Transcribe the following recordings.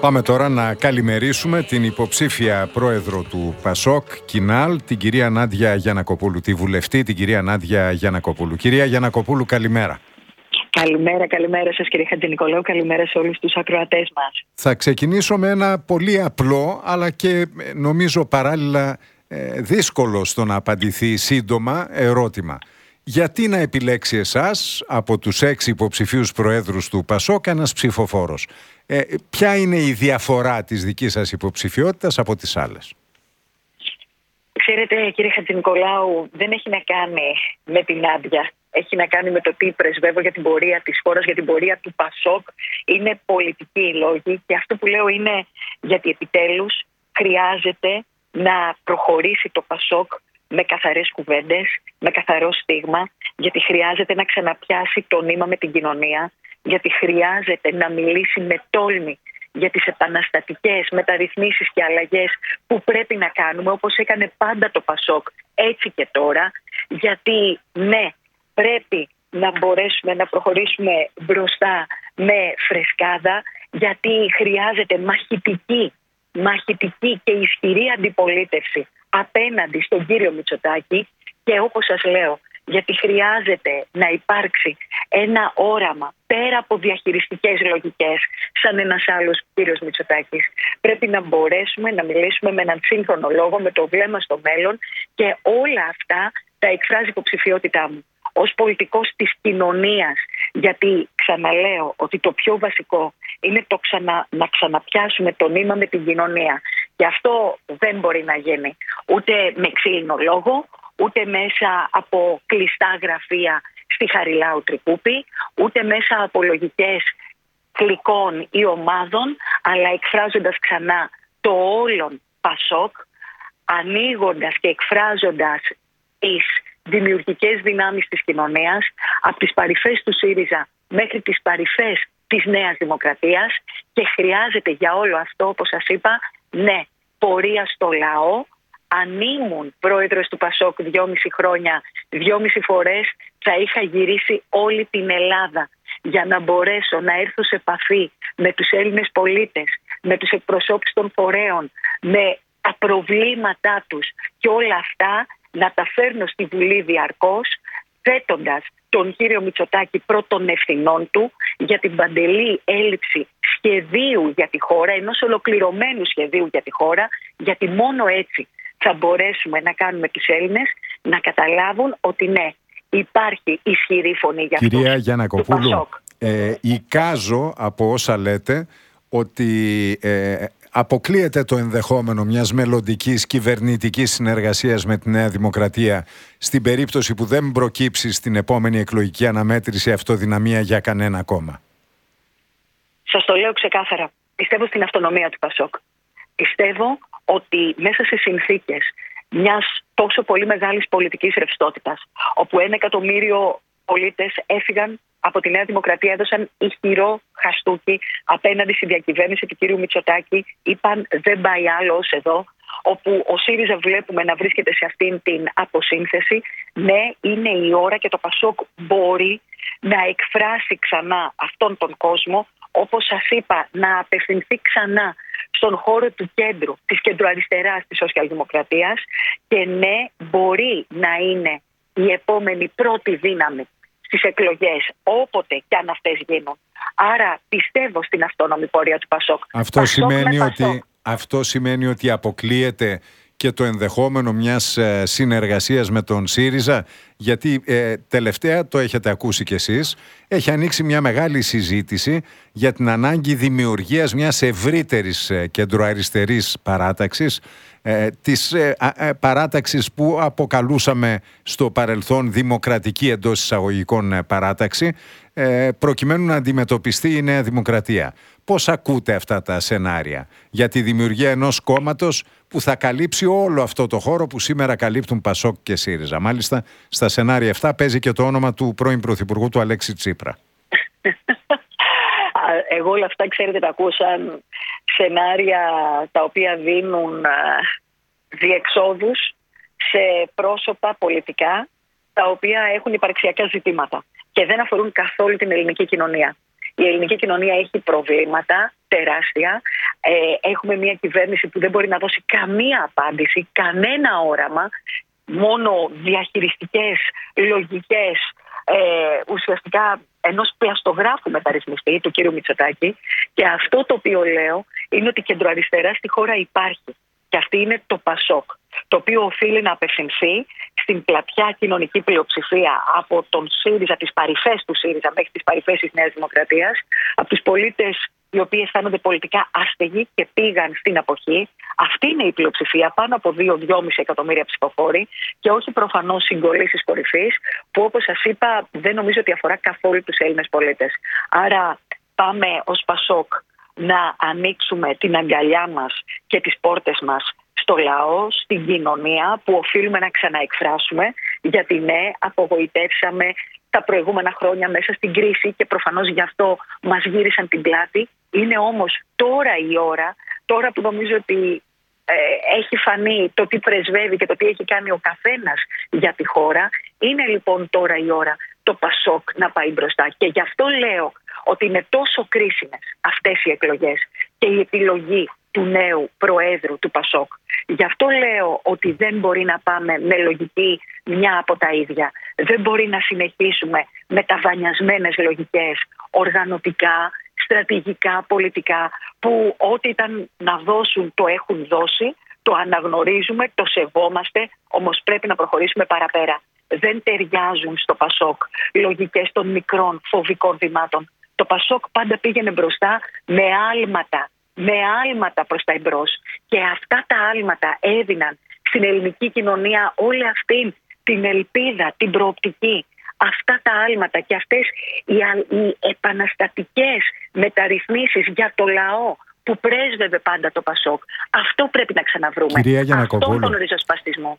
Πάμε τώρα να καλημερίσουμε την υποψήφια πρόεδρο του ΠΑΣΟΚ, Κινάλ, την κυρία Νάντια Γιαννακοπούλου, τη βουλευτή, την κυρία Νάντια Γιαννακοπούλου. Κυρία Γιαννακοπούλου, καλημέρα. Καλημέρα σας κύριε Χατζηνικολάου, καλημέρα σε όλους τους ακροατές μας. Θα ξεκινήσω με ένα πολύ απλό, αλλά και νομίζω παράλληλα δύσκολο στο να απαντηθεί σύντομα ερώτημα. Γιατί να επιλέξει εσάς από τους 6 υποψηφίους προέδρους του ΠΑΣΟΚ ένας ψηφοφόρος? Ποια είναι η διαφορά της δικής σας υποψηφιότητας από τις άλλες? Ξέρετε κύριε Χατζηνικολάου, δεν έχει να κάνει με την Νάντια. Έχει να κάνει με το τι πρεσβεύω για την πορεία της χώρας, για την πορεία του ΠΑΣΟΚ. Είναι πολιτικοί οι λόγοι και αυτό που λέω είναι γιατί επιτέλους χρειάζεται να προχωρήσει το ΠΑΣΟΚ με καθαρές κουβέντες, με καθαρό στίγμα, γιατί χρειάζεται να ξαναπιάσει το νήμα με την κοινωνία, γιατί χρειάζεται να μιλήσει με τόλμη για τις επαναστατικές μεταρρυθμίσεις και αλλαγές που πρέπει να κάνουμε, όπως έκανε πάντα το ΠΑΣΟΚ, έτσι και τώρα, γιατί ναι, πρέπει να μπορέσουμε να προχωρήσουμε μπροστά με φρεσκάδα, γιατί χρειάζεται μαχητική και ισχυρή αντιπολίτευση απέναντι στον κύριο Μητσοτάκη και όπως σας λέω, γιατί χρειάζεται να υπάρξει ένα όραμα πέρα από διαχειριστικές λογικές σαν ένας άλλος κύριος Μητσοτάκης. Πρέπει να μπορέσουμε να μιλήσουμε με έναν σύγχρονο λόγο, με το βλέμμα στο μέλλον και όλα αυτά τα εκφράζει η υποψηφιότητά μου ως πολιτικός της κοινωνίας, γιατί ξαναλέω ότι το πιο βασικό είναι να ξαναπιάσουμε το νήμα με την κοινωνία και αυτό δεν μπορεί να γίνει ούτε με ξύλινο λόγο, ούτε μέσα από κλειστά γραφεία στη Χαριλάου Τρικούπη, ούτε μέσα από λογικές κλικών ή ομάδων, αλλά εκφράζοντας ξανά το όλον ΠΑΣΟΚ, ανοίγοντας και εκφράζοντας τις δημιουργικές δυνάμεις της κοινωνίας, από τις παρυφές του ΣΥΡΙΖΑ μέχρι τις παρυφές της Νέας Δημοκρατίας, και χρειάζεται για όλο αυτό, όπως σας είπα, ναι, πορεία στο λαό. Αν ήμουν πρόεδρος του ΠΑΣΟΚ 2,5 χρόνια, 2,5 φορές θα είχα γυρίσει όλη την Ελλάδα για να μπορέσω να έρθω σε επαφή με τους Έλληνες πολίτες, με τους εκπροσώπους των φορέων, με τα προβλήματά τους και όλα αυτά να τα φέρνω στη Βουλή διαρκώς, θέτοντας τον κύριο Μητσοτάκη πρώτων ευθυνών του για την παντελή έλλειψη σχεδίου για τη χώρα, ενός ολοκληρωμένου σχεδίου για τη χώρα, γιατί μόνο έτσι θα μπορέσουμε να κάνουμε τους Έλληνες να καταλάβουν ότι ναι, υπάρχει ισχυρή φωνή για αυτούς. Κυρία Γιαννακοπούλου, εικάζω από όσα λέτε ότι αποκλείεται το ενδεχόμενο μιας μελλοντικής κυβερνητικής συνεργασίας με τη Νέα Δημοκρατία στην περίπτωση που δεν προκύψει στην επόμενη εκλογική αναμέτρηση αυτοδυναμία για κανένα κόμμα. Σας το λέω ξεκάθαρα. Πιστεύω στην αυτονομία του ΠΑΣΟΚ. Πιστεύω ότι μέσα σε συνθήκες μιας τόσο πολύ μεγάλης πολιτικής ρευστότητας, όπου 1 εκατομμύριο πολίτες έφυγαν από τη Νέα Δημοκρατία, έδωσαν ισχυρό χαστούκι απέναντι στη διακυβέρνηση του κύριου Μητσοτάκη, είπαν δεν πάει άλλο ως εδώ, όπου ο ΣΥΡΙΖΑ βλέπουμε να βρίσκεται σε αυτήν την αποσύνθεση. Ναι, είναι η ώρα και το ΠΑΣΟΚ μπορεί να εκφράσει ξανά αυτόν τον κόσμο, όπως σας είπα, να απευθυνθεί ξανά στον χώρο του κέντρου, της κεντροαριστεράς της σοσιαλδημοκρατίας και ναι, μπορεί να είναι η επόμενη πρώτη δύναμη στις εκλογές, όποτε και αν αυτές γίνουν. Άρα πιστεύω στην αυτόνομη πορεία του ΠΑΣΟΚ. Αυτό σημαίνει ότι αποκλείεται και το ενδεχόμενο μιας συνεργασίας με τον ΣΥΡΙΖΑ, γιατί τελευταία, το έχετε ακούσει κι εσείς, έχει ανοίξει μια μεγάλη συζήτηση για την ανάγκη δημιουργίας μιας ευρύτερης κεντροαριστερής παράταξης, της παράταξης που αποκαλούσαμε στο παρελθόν δημοκρατική εντός εισαγωγικών παράταξη, προκειμένου να αντιμετωπιστεί η Νέα Δημοκρατία. Πώς ακούτε αυτά τα σενάρια για τη δημιουργία ενός κόμματος που θα καλύψει όλο αυτό το χώρο που σήμερα καλύπτουν ΠΑΣΟΚ και ΣΥΡΙΖΑ? Μάλιστα στα σενάρια αυτά παίζει και το όνομα του πρώην Πρωθυπουργού του Αλέξη Τσίπρα. Εγώ όλα αυτά, ξέρετε, τα ακούω σαν σενάρια τα οποία δίνουν διεξόδους σε πρόσωπα πολιτικά τα οποία έχουν υπαρξιακά ζητήματα και δεν αφορούν καθόλου την ελληνική κοινωνία. Η ελληνική κοινωνία έχει προβλήματα τεράστια. Έχουμε μια κυβέρνηση που δεν μπορεί να δώσει καμία απάντηση, κανένα όραμα, μόνο διαχειριστικές, λογικές, ουσιαστικά ενός πλαστογράφου μεταρρυθμιστή, του κ. Μητσοτάκη. Και αυτό το οποίο λέω είναι ότι κεντροαριστερά στη χώρα υπάρχει. Και αυτή είναι το ΠΑΣΟΚ, το οποίο οφείλει να απευθυνθεί στην πλατιά κοινωνική πλειοψηφία από τον ΣΥΡΙΖΑ, τις παρυφές του ΣΥΡΙΖΑ μέχρι τις παρυφές της Νέας Δημοκρατίας, από τους πολίτες οι οποίοι αισθάνονται πολιτικά άστεγοι και πήγαν στην αποχή. Αυτή είναι η πλειοψηφία, πάνω από 2-2,5 εκατομμύρια ψηφοφόροι, και όχι προφανώς συγκολήσεις κορυφής, που όπως σας είπα δεν νομίζω ότι αφορά καθόλου τους Έλληνες πολίτες. Άρα πάμε ως ΠΑΣΟΚ να ανοίξουμε την αγκαλιά μας και τις πόρτες μας στο λαό, στην κοινωνία, που οφείλουμε να ξαναεκφράσουμε, γιατί ναι, απογοητεύσαμε τα προηγούμενα χρόνια μέσα στην κρίση και προφανώς γι' αυτό μας γύρισαν την πλάτη. Είναι όμως τώρα η ώρα, τώρα που νομίζω ότι έχει φανεί το τι πρεσβεύει και το τι έχει κάνει ο καθένας για τη χώρα, είναι λοιπόν τώρα η ώρα το ΠΑΣΟΚ να πάει μπροστά. Και γι' αυτό λέω ότι είναι τόσο κρίσιμες αυτές οι εκλογές και η επιλογή του νέου Προέδρου του ΠΑΣΟΚ. Γι' αυτό λέω ότι δεν μπορεί να πάμε με λογική μια από τα ίδια. Δεν μπορεί να συνεχίσουμε με ταβανιασμένες λογικές, οργανωτικά, στρατηγικά, πολιτικά, που ό,τι ήταν να δώσουν το έχουν δώσει, το αναγνωρίζουμε, το σεβόμαστε, όμως πρέπει να προχωρήσουμε παραπέρα. Δεν ταιριάζουν στο ΠΑΣΟΚ λογικές των μικρών φοβικών βημάτων. Το ΠΑΣΟΚ πάντα πήγαινε μπροστά με άλματα προς τα εμπρός. Και αυτά τα άλματα έδιναν στην ελληνική κοινωνία όλη αυτή την ελπίδα, την προοπτική. Αυτά τα άλματα και αυτές οι επαναστατικές μεταρρυθμίσεις για το λαό που πρέσβευε πάντα το ΠΑΣΟΚ. Αυτό πρέπει να ξαναβρούμε. Κυρία Γιαννακοπούλου, αυτόν τον ριζοσπαστισμό.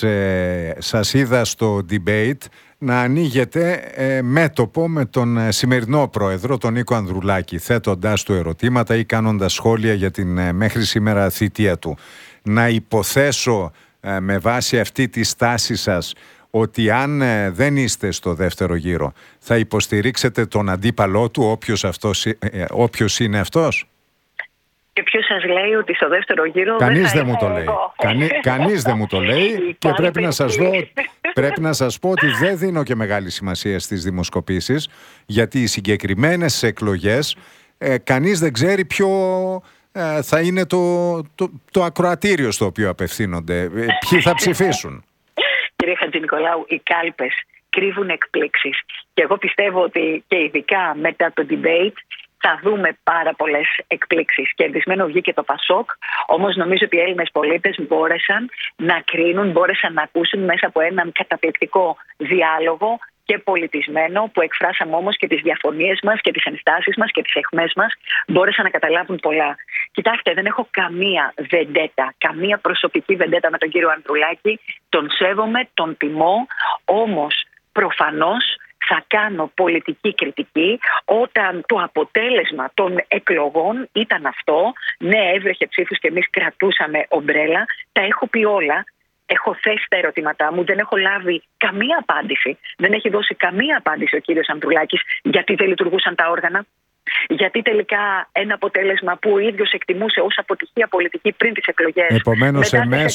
Σας είδα στο debate να ανοίγετε μέτωπο με τον σημερινό πρόεδρο, τον Νίκο Ανδρουλάκη, θέτοντάς του ερωτήματα ή κάνοντας σχόλια για την μέχρι σήμερα θητεία του. Να υποθέσω με βάση αυτή τη στάση σας ότι αν δεν είστε στο δεύτερο γύρο θα υποστηρίξετε τον αντίπαλό του, όποιος είναι αυτός? Και ποιος σας λέει ότι στο δεύτερο γύρο κανείς δεν μου το λέει. Κανείς δεν μου το λέει και πρέπει να σας πω ότι δεν δίνω και μεγάλη σημασία στις δημοσκοπήσεις, γιατί οι συγκεκριμένες εκλογές κανείς δεν ξέρει ποιο θα είναι το ακροατήριο στο οποίο απευθύνονται, ποιοι θα ψηφίσουν. Κύριε Χατζηνικολάου, οι κάλπες κρύβουν εκπλήξεις και εγώ πιστεύω ότι και ειδικά μετά το debate θα δούμε πάρα πολλές εκπλήξεις. Κερδισμένο βγήκε το ΠΑΣΟΚ, όμως νομίζω ότι οι Έλληνες πολίτες μπόρεσαν να κρίνουν, μπόρεσαν να ακούσουν μέσα από έναν καταπληκτικό διάλογο και πολιτισμένο, που εκφράσαμε όμως και τις διαφωνίες μας και τις ενστάσεις μας και τις αιχμές μας, μπόρεσαν να καταλάβουν πολλά. Κοιτάξτε, δεν έχω καμία βεντέτα, καμία προσωπική βεντέτα με τον κύριο Ανδρουλάκη. Τον σέβομαι, τον τιμώ, όμως προφανώς θα κάνω πολιτική κριτική όταν το αποτέλεσμα των εκλογών ήταν αυτό. Ναι, έβρεχε ψήφους και εμείς κρατούσαμε ομπρέλα. Τα έχω πει όλα. Έχω θέσει τα ερωτήματά μου, δεν έχω λάβει καμία απάντηση. Δεν έχει δώσει καμία απάντηση ο κύριος Ανδρουλάκης γιατί δεν λειτουργούσαν τα όργανα. Γιατί τελικά ένα αποτέλεσμα που ο ίδιος εκτιμούσε ως αποτυχία πολιτική πριν τις εκλογές. Επομένως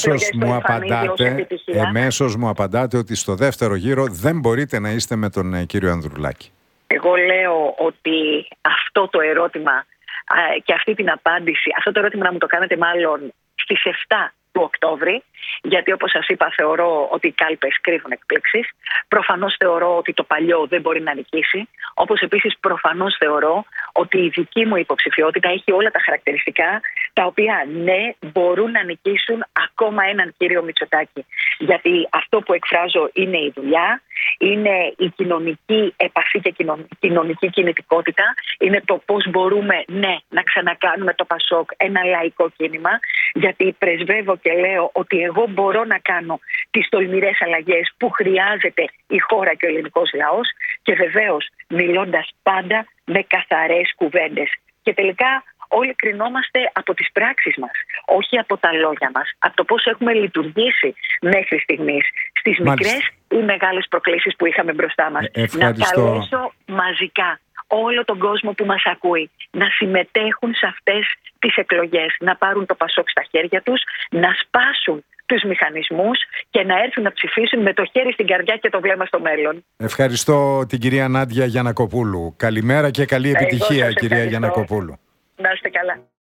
εμέσως μου απαντάτε ότι στο δεύτερο γύρο δεν μπορείτε να είστε με τον κύριο Ανδρουλάκη. Εγώ λέω ότι αυτό το ερώτημα και αυτή την απάντηση, αυτό το ερώτημα να μου το κάνετε μάλλον στις 7 του Οκτώβρη, γιατί όπως σας είπα θεωρώ ότι οι κάλπες κρύβουν εκπλήξεις. Προφανώς θεωρώ ότι το παλιό δεν μπορεί να νικήσει, όπως επίσης προφανώς θεωρώ ότι η δική μου υποψηφιότητα έχει όλα τα χαρακτηριστικά τα οποία ναι μπορούν να νικήσουν ακόμα έναν κύριο Μητσοτάκη. Γιατί αυτό που εκφράζω είναι η δουλειά, είναι η κοινωνική επαφή και κοινωνική κινητικότητα, είναι το πώς μπορούμε να ξανακάνουμε το ΠΑΣΟΚ ένα λαϊκό κίνημα, γιατί πρεσβεύω και λέω ότι εγώ μπορώ να κάνω τις τολμηρές αλλαγές που χρειάζεται η χώρα και ο ελληνικός λαός, και βεβαίως μιλώντας πάντα με καθαρές κουβέντες. Και τελικά όλοι κρινόμαστε από τις πράξεις μας, όχι από τα λόγια μας, από το πώς έχουμε λειτουργήσει μέχρι στιγμής στις μικρές ή μεγάλες προκλήσεις που είχαμε μπροστά μας. Να καλέσω μαζικά όλο τον κόσμο που μας ακούει να συμμετέχουν σε αυτές τις εκλογές, να πάρουν το Πασόκ στα χέρια τους, να σπάσουν τους μηχανισμούς και να έρθουν να ψηφίσουν με το χέρι στην καρδιά και το βλέμμα στο μέλλον. Ευχαριστώ την κυρία Νάντια Γιαννακοπούλου. Καλημέρα και καλή επιτυχία, κυρία Γιαννακοπούλου. Να είστε καλά.